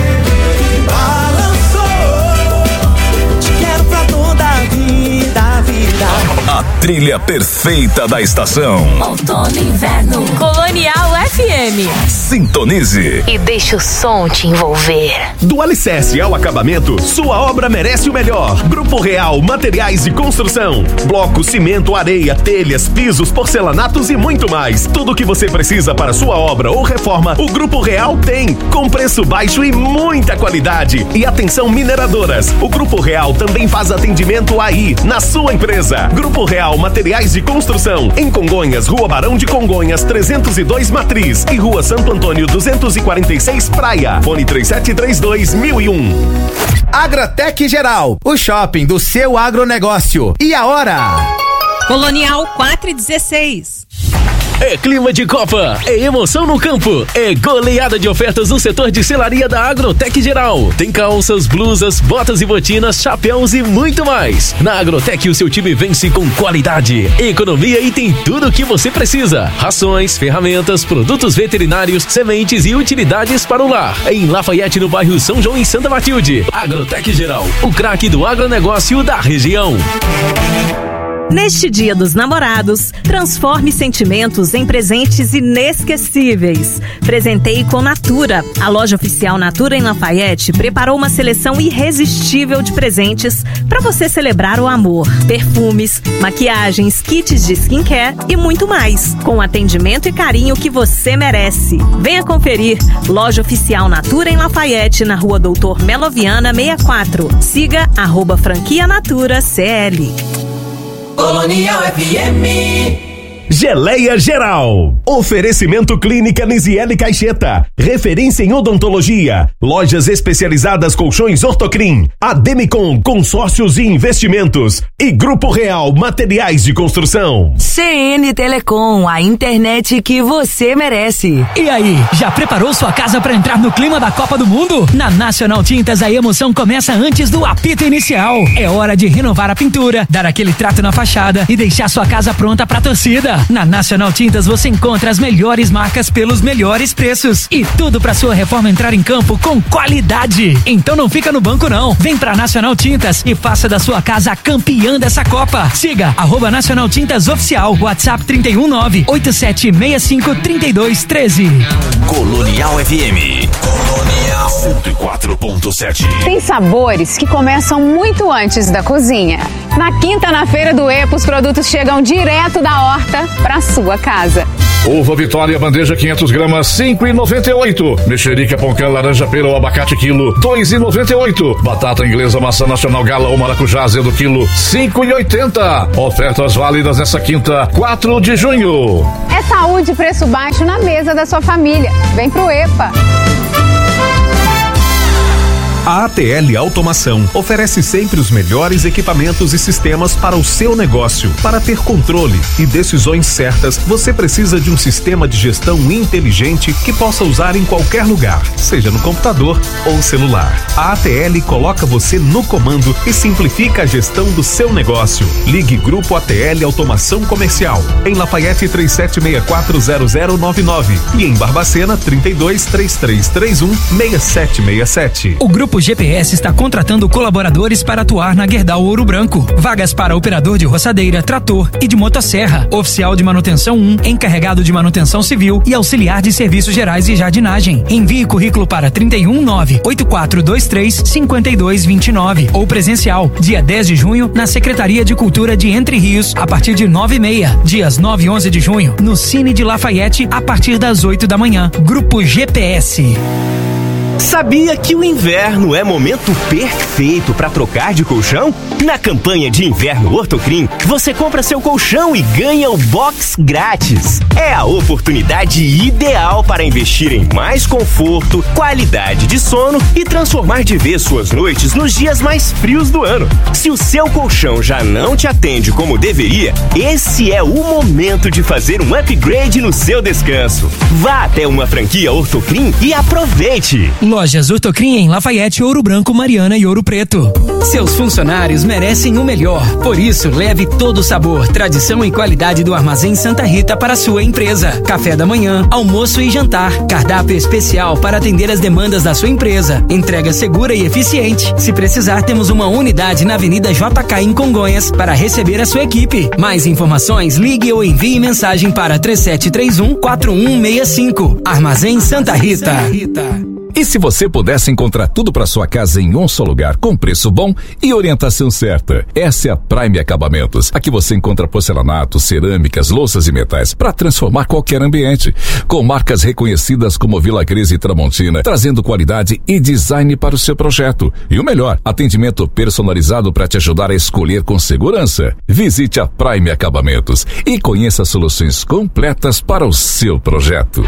Speaker 14: Te quero pra toda a vida, a vida.
Speaker 2: A trilha perfeita da estação.
Speaker 1: Outono, inverno.
Speaker 20: Colonial F M.
Speaker 2: Sintonize
Speaker 20: E deixa o som te envolver.
Speaker 2: do alicerce ao acabamento, sua obra merece o melhor. Grupo Real Materiais de Construção. Bloco, cimento, areia, telhas, pisos, porcelanatos e muito mais. Tudo o que você precisa para sua obra ou reforma, o Grupo Real tem. Com preço baixo e muita qualidade. E atenção, mineradoras. O Grupo Real também faz atendimento aí, na sua empresa. Grupo Real Materiais de Construção. Em Congonhas, Rua Barão de Congonhas, trezentos e dois Matriz. E Rua Santo Antônio, duzentos e quarenta e seis Praia. Fone três sete três dois mil e um.
Speaker 6: Agratec Geral, o shopping do seu agronegócio. E a hora?
Speaker 4: Colonial quatro e dezesseis.
Speaker 8: É clima de Copa, é emoção no campo, é goleada de ofertas no setor de selaria da Agrotec Geral. Tem calças, blusas, botas e botinas, chapéus e muito mais. Na Agrotec o seu time vence com qualidade, economia e tem tudo o que você precisa. Rações, ferramentas, produtos veterinários, sementes e utilidades para o lar. Em Lafayette, no bairro São João, em Santa Matilde. Agrotec Geral, o craque do agronegócio da região.
Speaker 20: Neste Dia dos Namorados, transforme sentimentos em presentes inesquecíveis. Presenteie com Natura. A loja oficial Natura em Lafayette preparou uma seleção irresistível de presentes para você celebrar o amor. Perfumes, maquiagens, kits de skincare e muito mais. Com atendimento e carinho que você merece. Venha conferir. Loja oficial Natura em Lafayette, na Rua Doutor Meloviana sessenta e quatro. Siga arroba franquia Natura C L.
Speaker 1: Colonial F M.
Speaker 2: Geleia Geral. Oferecimento Clínica Nisiele Caixeta. Referência em odontologia. Lojas especializadas Colchões Ortocrim. Ademicon Consórcios e Investimentos. E Grupo Real Materiais de Construção.
Speaker 21: C N Telecom, a internet que você merece.
Speaker 5: E aí, já preparou sua casa para entrar no clima da Copa do Mundo? Na Nacional Tintas a emoção começa antes do apito inicial. É hora de renovar a pintura, dar aquele trato na fachada e deixar sua casa pronta pra torcida. Na Nacional Tintas você encontra as melhores marcas pelos melhores preços e tudo pra sua reforma entrar em campo com qualidade. Então não fica no banco não. Vem pra Nacional Tintas e faça da sua casa a campeã dessa Copa. Siga arroba Nacional Tintas Oficial. WhatsApp trinta e um nove, oito sete seis cinco, trinta e dois treze.
Speaker 2: Colonial F M. Colonial cento e quatro ponto sete.
Speaker 9: Tem sabores que começam muito antes da cozinha. Na quinta, na Feira do Epo, os produtos chegam direto da horta para sua casa.
Speaker 22: Uva Vitória, bandeja quinhentas gramas, cinco e noventa e oito. Mexerica, pão-cã, laranja, pera ou abacate, quilo, dois e noventa e oito. Batata inglesa, maçã nacional, gala ou maracujá, azedo, quilo, cinco e oitenta. Ofertas válidas nessa quinta, quatro de junho.
Speaker 9: É saúde e preço baixo na mesa da sua família. Vem pro EPA.
Speaker 2: A A T L Automação oferece sempre os melhores equipamentos e sistemas para o seu negócio. Para ter controle e decisões certas, você precisa de um sistema de gestão inteligente que possa usar em qualquer lugar, seja no computador ou celular. A A T L coloca você no comando e simplifica a gestão do seu negócio. Ligue Grupo A T L Automação Comercial em Lafayette três sete seis quatro zero zero nove nove e em Barbacena trinta e dois, três três três um, seis sete seis sete.
Speaker 5: O Grupo G P S está contratando colaboradores para atuar na Gerdau Ouro Branco. Vagas para operador de roçadeira, trator e de motosserra, oficial de manutenção um, encarregado de manutenção civil e auxiliar de serviços gerais e jardinagem. Envie currículo para trinta e um nove, oito quatro dois três, cinco dois dois nove ou presencial, dia dez de junho, na Secretaria de Cultura de Entre Rios, a partir de nove e meia. Dias nove e onze de junho, no Cine de Lafayette, a partir das oito da manhã. Grupo G P S.
Speaker 23: Sabia que o inverno é momento perfeito para trocar de colchão? Na campanha de inverno Ortocrim, você compra seu colchão e ganha o box grátis. É a oportunidade ideal para investir em mais conforto, qualidade de sono e transformar de vez suas noites nos dias mais frios do ano. Se o seu colchão já não te atende como deveria, esse é o momento de fazer um upgrade no seu descanso. Vá até uma franquia Ortocrim e aproveite!
Speaker 5: Lojas Ortocrim em Lafayette, Ouro Branco, Mariana e Ouro Preto. Seus funcionários merecem o melhor. Por isso, leve todo o sabor, tradição e qualidade do Armazém Santa Rita para a sua empresa. Café da manhã, almoço e jantar. Cardápio especial para atender as demandas da sua empresa. Entrega segura e eficiente. Se precisar, temos uma unidade na Avenida J K em Congonhas para receber a sua equipe. Mais informações, ligue ou envie mensagem para três sete três um, quatro um seis cinco. Armazém Santa Rita.
Speaker 24: E se você pudesse encontrar tudo para sua casa em um só lugar, com preço bom e orientação certa? Essa é a Prime Acabamentos. Aqui você encontra porcelanato, cerâmicas, louças e metais para transformar qualquer ambiente. Com marcas reconhecidas como Vila Cris e Tramontina, trazendo qualidade e design para o seu projeto. E o melhor, atendimento personalizado para te ajudar a escolher com segurança. Visite a Prime Acabamentos e conheça soluções completas para o seu projeto.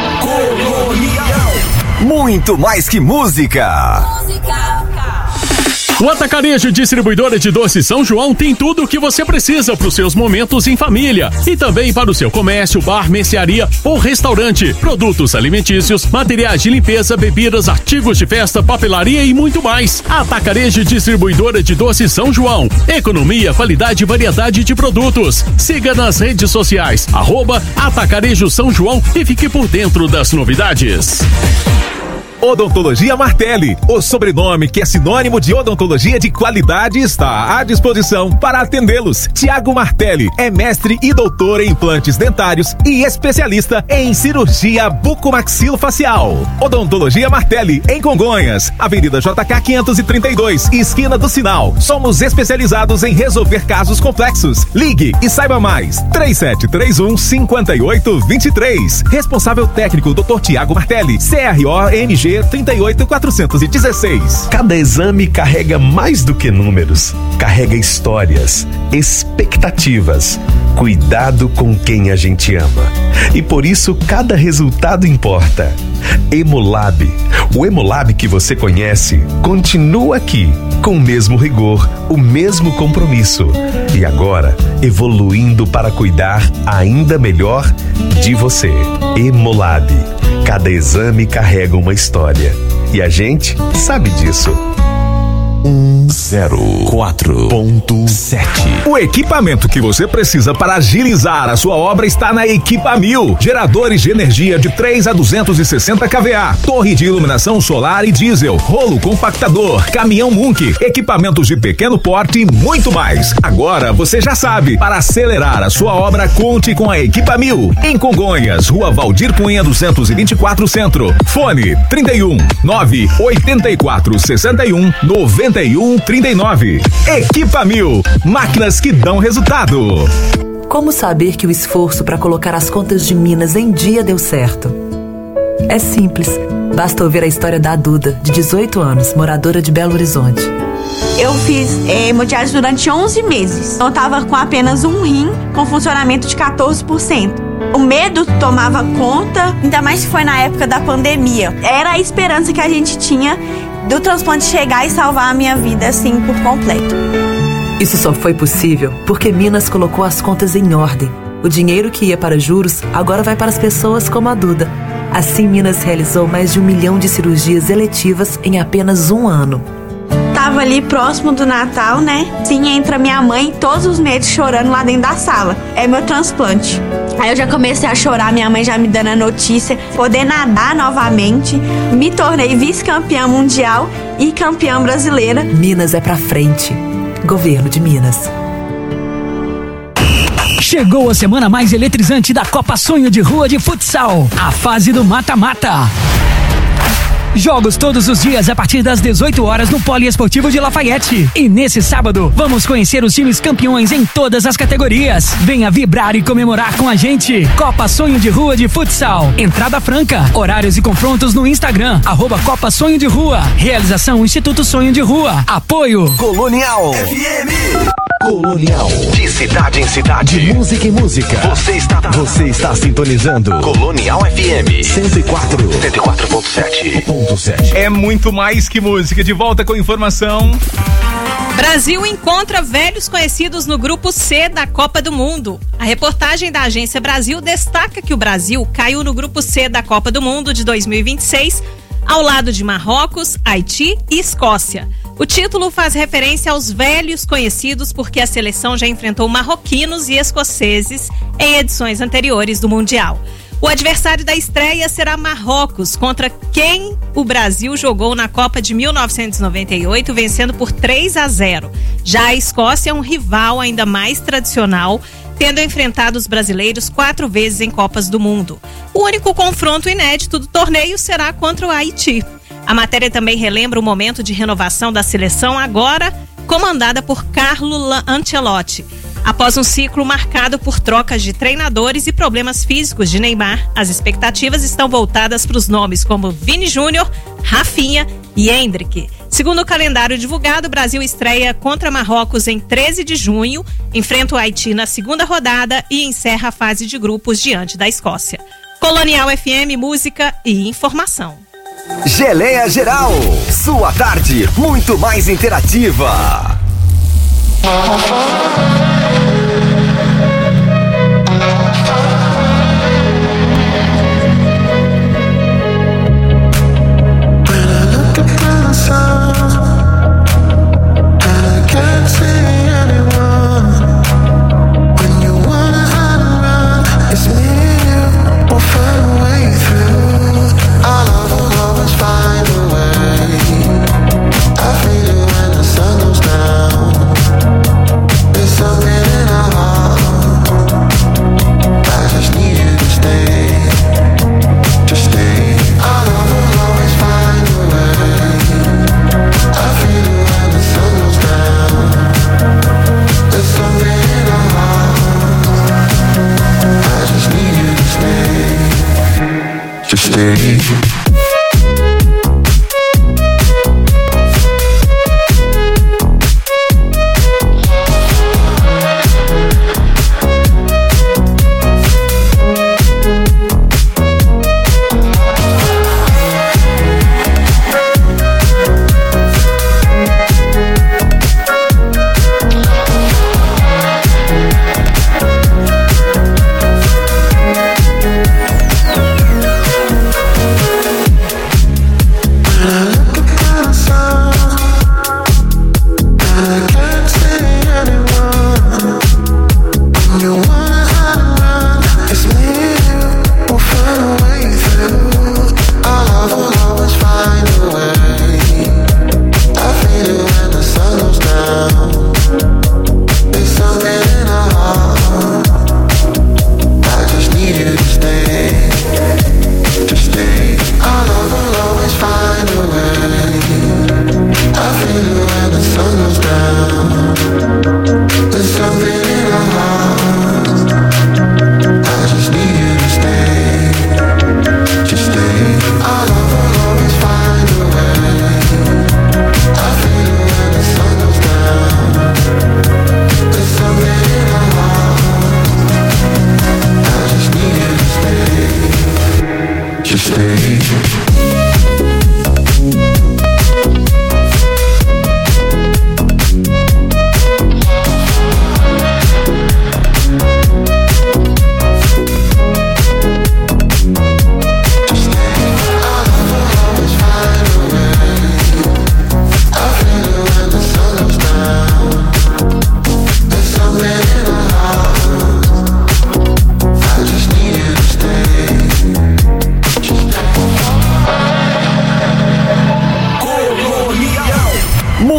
Speaker 2: Muito mais que música.
Speaker 10: O Atacarejo Distribuidora de Doces São João tem tudo o que você precisa para os seus momentos em família e também para o seu comércio, bar, mercearia ou restaurante. Produtos alimentícios, materiais de limpeza, bebidas, artigos de festa, papelaria e muito mais. Atacarejo Distribuidora de Doces São João. Economia, qualidade e variedade de produtos. Siga nas redes sociais, arroba Atacarejo São João e fique por dentro das novidades.
Speaker 12: Odontologia Martelli, o sobrenome que é sinônimo de odontologia de qualidade, está à disposição para atendê-los. Tiago Martelli é mestre e doutor em implantes dentários e especialista em cirurgia bucomaxilofacial. Odontologia Martelli, em Congonhas, Avenida J K quinhentos e trinta e dois, esquina do Sinal. Somos especializados em resolver casos complexos. Ligue e saiba mais. três sete três um, cinco oito dois três. Responsável técnico doutor Tiago Martelli, C R O M G trinta e oito quatrocentos e dezesseis.
Speaker 2: Cada exame carrega mais do que números, carrega histórias, expectativas, Cuidado com quem a gente ama. E por isso cada resultado importa. Hemolab. O Hemolab que você conhece continua aqui, com o mesmo rigor, o mesmo compromisso. E agora, evoluindo para cuidar ainda melhor de você. Hemolab. Cada exame carrega uma história. E a gente sabe disso.
Speaker 11: um zero quatro ponto sete.
Speaker 2: O equipamento que você precisa para agilizar a sua obra está na Equipa Mil. Geradores de energia de três a duzentos e sessenta kVA, torre de iluminação solar e diesel, rolo compactador, caminhão Munk, equipamentos de pequeno porte e muito mais. Agora você já sabe, para acelerar a sua obra, conte com a Equipa Mil. Em Congonhas, Rua Valdir Cunha duzentos e vinte e quatro Centro. Fone trinta e um, nove oitenta e quatro, sessenta e um, noventa e um, trinta e nove. Equipa Mil, máquinas que dão resultado.
Speaker 17: Como saber que o esforço para colocar as contas de Minas em dia deu certo? É simples, basta ouvir a história da Duda, de dezoito anos, moradora de Belo Horizonte.
Speaker 15: Eu fiz é, hemodiálise durante onze meses. Eu tava com apenas um rim com funcionamento de quatorze por cento. O medo tomava conta, ainda mais que foi na época da pandemia. Era a esperança que a gente tinha do transplante chegar e salvar a minha vida, assim, por completo.
Speaker 17: Isso só foi possível porque Minas colocou as contas em ordem. O dinheiro que ia para juros agora vai para as pessoas como a Duda. Assim, Minas realizou mais de um milhão de cirurgias eletivas em apenas um ano.
Speaker 15: Tava ali próximo do Natal, né? Sim, entra minha mãe todos os meses chorando lá dentro da sala. É meu transplante. Aí eu já comecei a chorar, minha mãe já me dando a notícia, poder nadar novamente. Me tornei vice-campeã mundial e campeã brasileira.
Speaker 17: Minas é pra frente. Governo de Minas.
Speaker 5: Chegou a semana mais eletrizante da Copa Sonho de Rua de Futsal, a fase do mata-mata. Jogos todos os dias a partir das dezoito horas no Poliesportivo de Lafayette. E nesse sábado, vamos conhecer os times campeões em todas as categorias. Venha vibrar e comemorar com a gente. Copa Sonho de Rua de Futsal. Entrada franca. Horários e confrontos no Instagram. Arroba Copa Sonho de Rua. Realização Instituto Sonho de Rua. Apoio
Speaker 11: Colonial F M. Colonial. De cidade em cidade. De música em música. Você está, você está sintonizando Colonial F M cento e quatro ponto sete.
Speaker 12: É muito mais que música. De volta com informação.
Speaker 4: Brasil encontra velhos conhecidos no grupo C da Copa do Mundo. A reportagem da Agência Brasil destaca que o Brasil caiu no grupo C da Copa do Mundo de dois mil e vinte e seis, ao lado de Marrocos, Haiti e Escócia. O título faz referência aos velhos conhecidos porque a seleção já enfrentou marroquinos e escoceses em edições anteriores do Mundial. O adversário da estreia será Marrocos, contra quem o Brasil jogou na Copa de mil novecentos e noventa e oito, vencendo por três a zero. Já a Escócia é um rival ainda mais tradicional, tendo enfrentado os brasileiros quatro vezes em Copas do Mundo. O único confronto inédito do torneio será contra o Haiti. A matéria também relembra o momento de renovação da seleção, agora comandada por Carlo Ancelotti. Após um ciclo marcado por trocas de treinadores e problemas físicos de Neymar, as expectativas estão voltadas para os nomes como Vini Júnior, Rafinha e Endrick. Segundo o calendário divulgado, o Brasil estreia contra Marrocos em treze de junho, enfrenta o Haiti na segunda rodada e encerra a fase de grupos diante da Escócia. Colonial F M, música e informação.
Speaker 11: Geleia Geral, sua tarde muito mais interativa.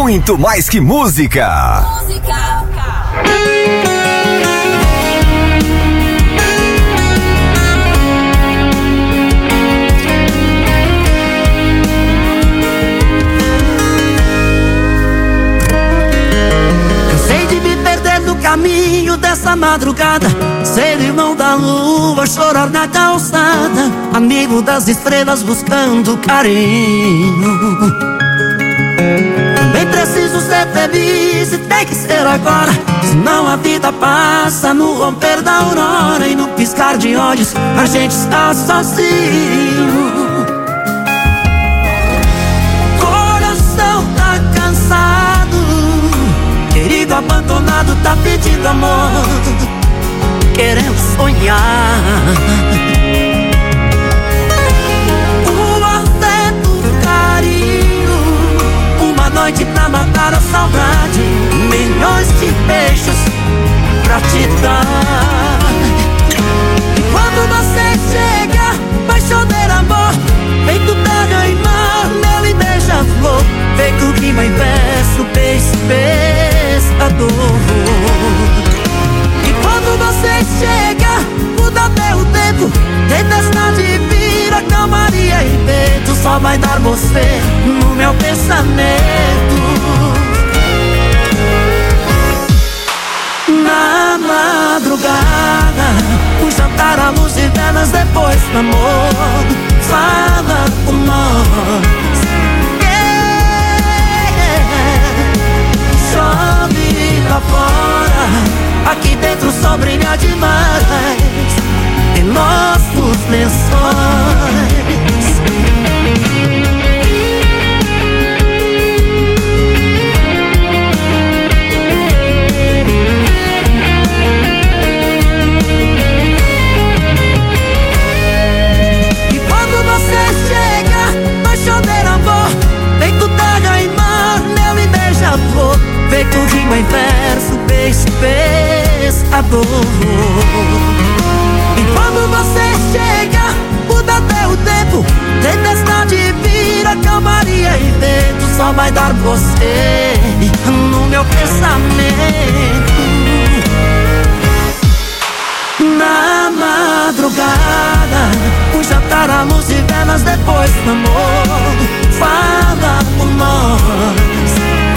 Speaker 11: Muito mais que música. Música.
Speaker 7: Cansei de me perder no caminho dessa madrugada, ser irmão da lua, chorar na calçada, amigo das estrelas buscando carinho. Também preciso ser feliz e tem que ser agora, senão a vida passa no romper da aurora e no piscar de olhos a gente está sozinho. Coração tá cansado, querido abandonado tá pedindo amor, querendo sonhar. O afeto, o carinho, uma noite pra matar a saudade, milhões de beijos pra te dar. E quando você chega, vai chover amor, feito terra e mar, mel e beija-flor, feito rima e verso, beijo, pescador. E quando você chega, muda até o tempo, tempestade vira calmaria e vento, só vai dar você no meu pensamento. Na madrugada, o jantar à luz de velas, depois do amor, fala com nós. Yeah. Chove lá fora, aqui dentro só brilha demais em nossos lençóis. E quando você chega, vai chover amor, feito terra e mar, mel e beija-flor, feito rima em verso, beijo, pescador. E quando você chega, muda até o tempo, tempestade vira calmaria e vento, só vai dar você no meu pensamento. Na madrugada, o jantar à luz de velas, depois do amor, fala com nós.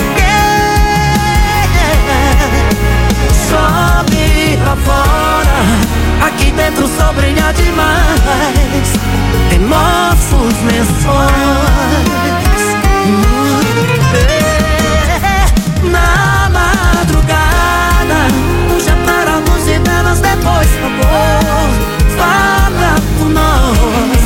Speaker 7: Yeah. Chove lá fora, aqui dentro só brilha demais em nossos lençóis. Na madrugada, o jantar à luz de velas, depois do amor, fala com nós.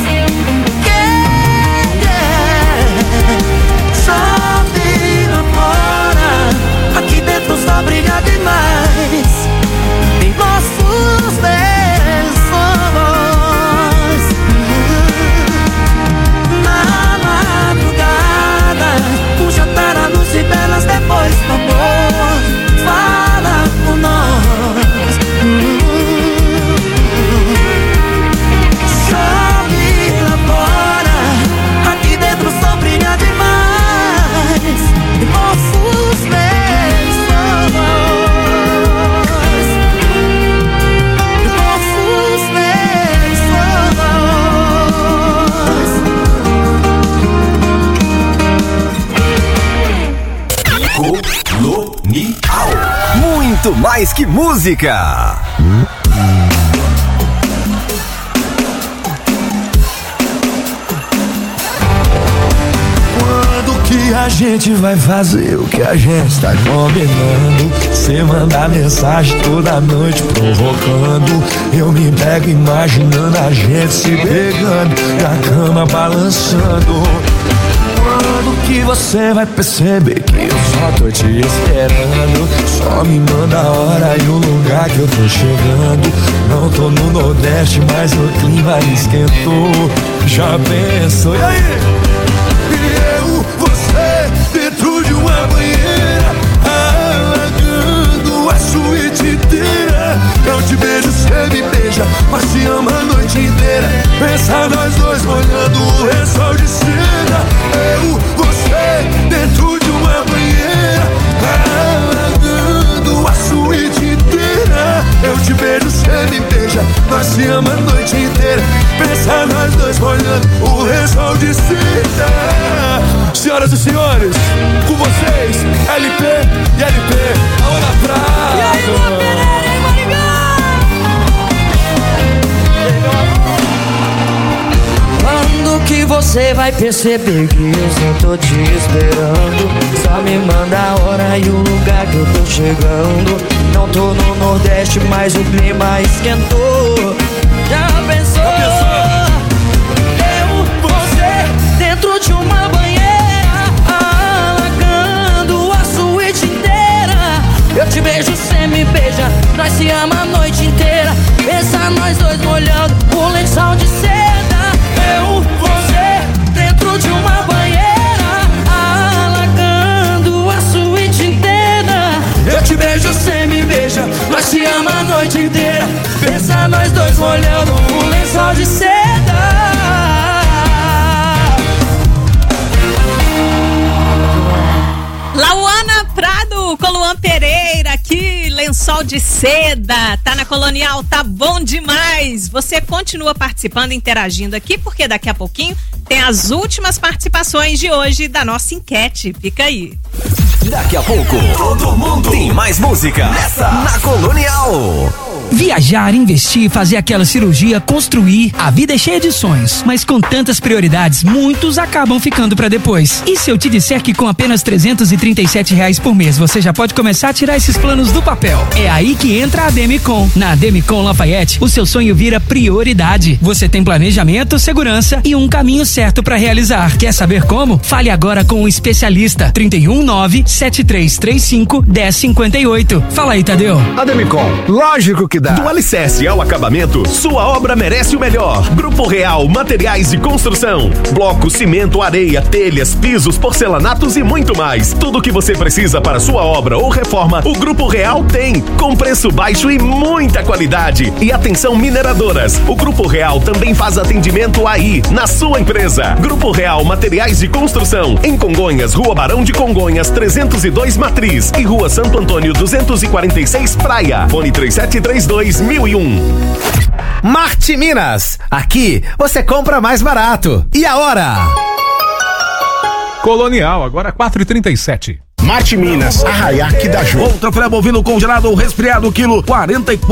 Speaker 7: Yeah. Chove lá fora, aqui dentro só brilha demais em nossos lençóis. Na madrugada, o jantar à luz de velas, depois do amor, fala com nós. Chove lá fora, aqui dentro só brilha demais em nossos lençóis. Nossos lençóis.
Speaker 11: Colonial. Muito mais que música.
Speaker 14: Quando que a gente vai fazer o que a gente tá combinando? Cê manda mensagem toda noite provocando, eu me pego imaginando a gente se pegando, na cama balançando. Quando que você vai perceber que eu só tô te esperando? Só me manda a hora e o lugar que eu tô chegando. Não tô no Nordeste, mas o clima esquentou. Já pensou? E aí? E eu, você, dentro de uma banheira, alagando a suíte inteira. Eu te beijo, cê me beija, mas te ama a noite inteira. Pensa nós dois molhando o lençol de seda. Eu, você, dentro de uma banheira,
Speaker 7: você vai perceber que eu só tô te esperando. Só me manda a hora e o lugar que eu tô chegando. Não tô no Nordeste, mas o clima esquentou. Já pensou? Eu, você, dentro de uma banheira, alagando a suíte inteira. Eu te beijo, cê me beija, nós se ama a noite inteira. Pensa nós dois molhando o lençol de seda. Eu, você, dentro de uma banheira, alagando a suíte inteira. Eu te beijo, cê me beija, nós se ama a noite inteira. Pensa nós dois molhando o lençol de seda.
Speaker 4: Lauana Prado com Luan Pereira aqui, lençol de seda, tá na Colonial, tá bom demais. Você continua participando, interagindo aqui, porque daqui a pouquinho tem as últimas participações de hoje da nossa enquete. Fica aí.
Speaker 11: Daqui a pouco, todo mundo tem mais música nessa na Colonial.
Speaker 5: Viajar, investir, fazer aquela cirurgia, construir, a vida é cheia de sonhos, mas com tantas prioridades, muitos acabam ficando pra depois. E se eu te disser que com apenas trezentos e trinta e sete reais por mês você já pode começar a tirar esses planos do papel? É aí que entra a Demicon. Na Demicon Lafayette, o seu sonho vira prioridade. Você tem planejamento, segurança e um caminho certo pra realizar. Quer saber como? Fale agora com o especialista. trinta e um nove, sete três três cinco, um zero cinco oito. Fala aí, Tadeu.
Speaker 2: A Demicon, lógico que dá. Do alicerce ao acabamento, sua obra merece o melhor. Grupo Real Materiais de Construção. Bloco, cimento, areia, telhas, pisos, porcelanatos e muito mais. Tudo o que você precisa para sua obra ou reforma, o Grupo Real tem. Com preço baixo e muita qualidade. E atenção, mineradoras. O Grupo Real também faz atendimento aí, na sua empresa. Grupo Real Materiais de Construção. Em Congonhas, Rua Barão de Congonhas, trezentos e dois Matriz. E Rua Santo Antônio, duzentos e quarenta e seis Praia. Fone três sete três dois mil e um.
Speaker 6: Marte Minas. Aqui você compra mais barato. E a hora?
Speaker 12: Colonial, agora quatro e trinta e sete.
Speaker 3: Marte Minas, Arraiaque da Ju.
Speaker 16: Outra filé bovino congelado ou resfriado, quilo quarenta e quatro.